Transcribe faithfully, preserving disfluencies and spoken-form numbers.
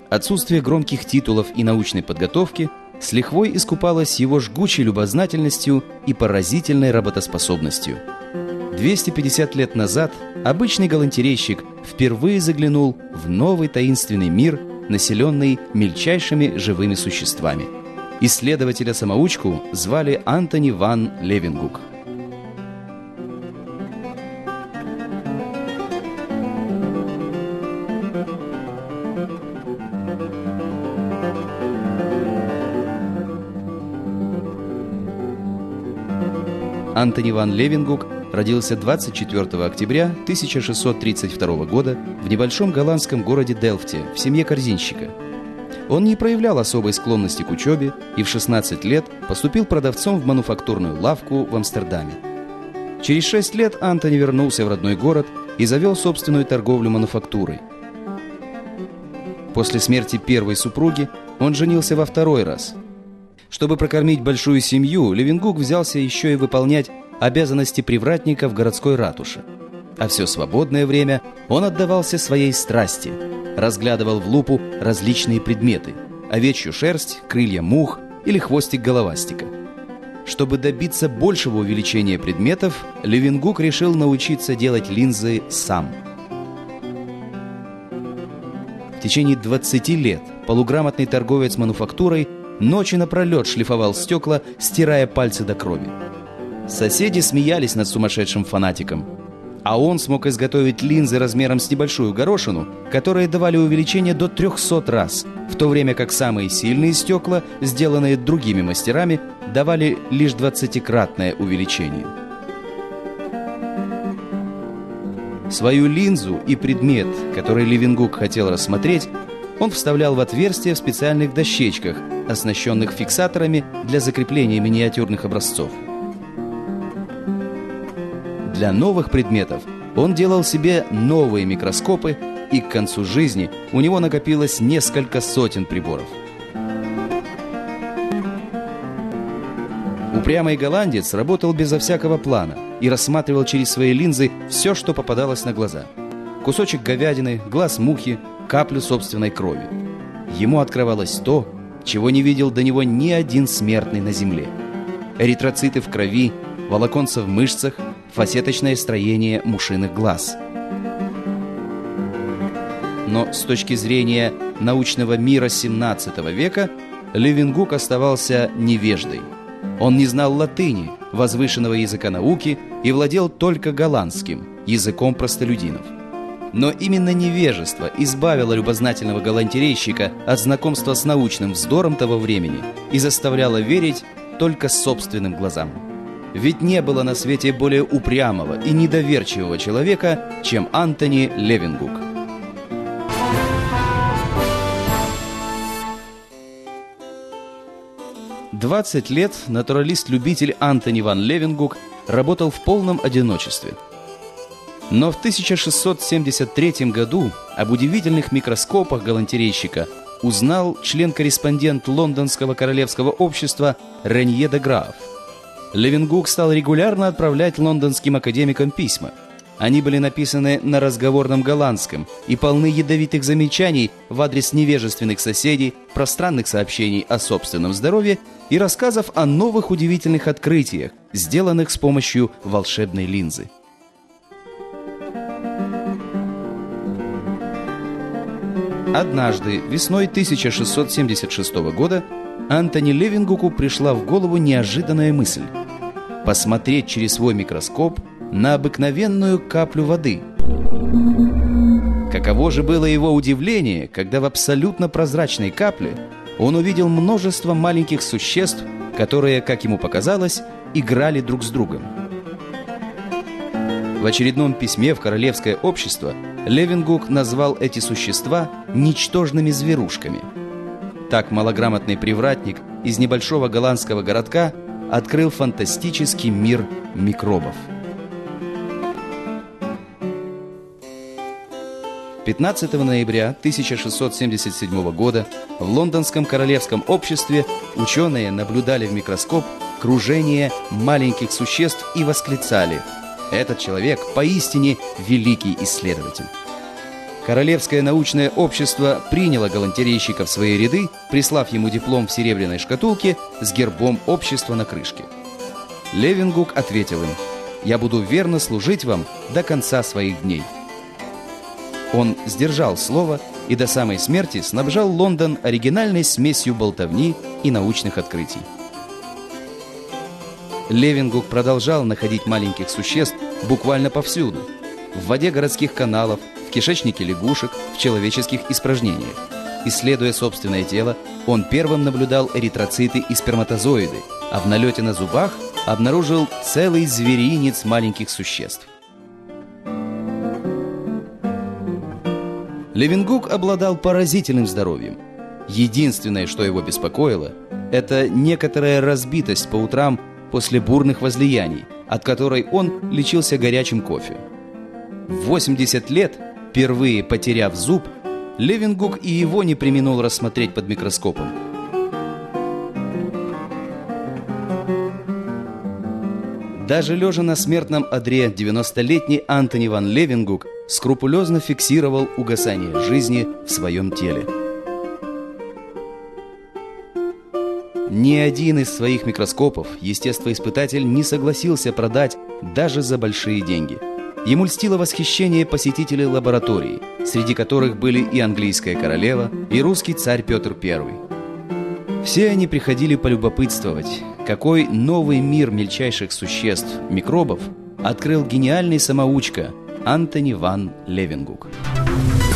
Отсутствие громких титулов и научной подготовки с лихвой искупалось его жгучей любознательностью и поразительной работоспособностью. двести пятьдесят лет назад обычный галантерейщик впервые заглянул в новый таинственный мир, населенный мельчайшими живыми существами. Исследователя-самоучку звали Антони ван Левенгук. Антони ван Левенгук родился двадцать четвёртого октября тысяча шестьсот тридцать второго года в небольшом голландском городе Делфте в семье корзинщика. Он не проявлял особой склонности к учебе и в шестнадцать лет поступил продавцом в мануфактурную лавку в Амстердаме. Через шесть лет Антони вернулся в родной город и завел собственную торговлю мануфактурой. После смерти первой супруги он женился во второй раз. Чтобы прокормить большую семью, Левенгук взялся еще и выполнять обязанности привратника в городской ратуше. А все свободное время он отдавался своей страсти, разглядывал в лупу различные предметы – овечью шерсть, крылья мух или хвостик головастика. Чтобы добиться большего увеличения предметов, Левенгук решил научиться делать линзы сам. В течение двадцати лет полуграмотный торговец мануфактурой ночи напролет шлифовал стекла, стирая пальцы до крови. Соседи смеялись над сумасшедшим фанатиком. А он смог изготовить линзы размером с небольшую горошину, которые давали увеличение до трехсот раз, в то время как самые сильные стекла, сделанные другими мастерами, давали лишь двадцатикратное увеличение. Свою линзу и предмет, который Левенгук хотел рассмотреть, он вставлял в отверстия в специальных дощечках, оснащенных фиксаторами для закрепления миниатюрных образцов. Для новых предметов он делал себе новые микроскопы, и к концу жизни у него накопилось несколько сотен приборов. Упрямый голландец работал безо всякого плана и рассматривал через свои линзы все, что попадалось на глаза. Кусочек говядины, глаз мухи, каплю собственной крови. Ему открывалось то, чего не видел до него ни один смертный на земле. Эритроциты в крови, волоконца в мышцах, фасеточное строение мушиных глаз. Но с точки зрения научного мира семнадцатого века Левенгук оставался невеждой. Он не знал латыни, возвышенного языка науки, и владел только голландским, языком простолюдинов. Но именно невежество избавило любознательного галантерейщика от знакомства с научным вздором того времени и заставляло верить только собственным глазам. Ведь не было на свете более упрямого и недоверчивого человека, чем Антони Левенгук. двадцать лет натуралист-любитель Антони ван Левенгук работал в полном одиночестве. Но в тысяча шестьсот семьдесят третьем году об удивительных микроскопах галантерейщика узнал член-корреспондент Лондонского королевского общества Ренье де Граф. Левенгук стал регулярно отправлять лондонским академикам письма. Они были написаны на разговорном голландском и полны ядовитых замечаний в адрес невежественных соседей, пространных сообщений о собственном здоровье и рассказов о новых удивительных открытиях, сделанных с помощью волшебной линзы. Однажды, весной тысяча шестьсот семьдесят шестого года, Антони Левенгуку пришла в голову неожиданная мысль – посмотреть через свой микроскоп на обыкновенную каплю воды. Каково же было его удивление, когда в абсолютно прозрачной капле он увидел множество маленьких существ, которые, как ему показалось, играли друг с другом. В очередном письме в Королевское общество Левенгук назвал эти существа ничтожными зверушками. Так малограмотный привратник из небольшого голландского городка открыл фантастический мир микробов. пятнадцатого ноября тысяча шестьсот семьдесят седьмого года в Лондонском королевском обществе ученые наблюдали в микроскоп кружение маленьких существ и восклицали: «Этот человек поистине великий исследователь». Королевское научное общество приняло галантерейщика в свои ряды, прислав ему диплом в серебряной шкатулке с гербом общества на крышке. Левенгук ответил им: «Я буду верно служить вам до конца своих дней». Он сдержал слово и до самой смерти снабжал Лондон оригинальной смесью болтовни и научных открытий. Левенгук продолжал находить маленьких существ буквально повсюду: в воде городских каналов, в кишечнике лягушек, в человеческих испражнениях. Исследуя собственное тело, он первым наблюдал эритроциты и сперматозоиды, а в налете на зубах обнаружил целый зверинец маленьких существ. Левенгук обладал поразительным здоровьем. Единственное, что его беспокоило, это некоторая разбитость по утрам после бурных возлияний, от которой он лечился горячим кофе. В восемьдесят лет, впервые потеряв зуб, Левенгук и его не преминул рассмотреть под микроскопом. Даже лежа на смертном одре, девяностолетний Антони ван Левенгук скрупулезно фиксировал угасание жизни в своем теле. Ни один из своих микроскопов естествоиспытатель не согласился продать даже за большие деньги. Ему льстило восхищение посетителей лаборатории, среди которых были и английская королева, и русский царь Петр Первый. Все они приходили полюбопытствовать, какой новый мир мельчайших существ, микробов, открыл гениальный самоучка Антони ван Левенгук.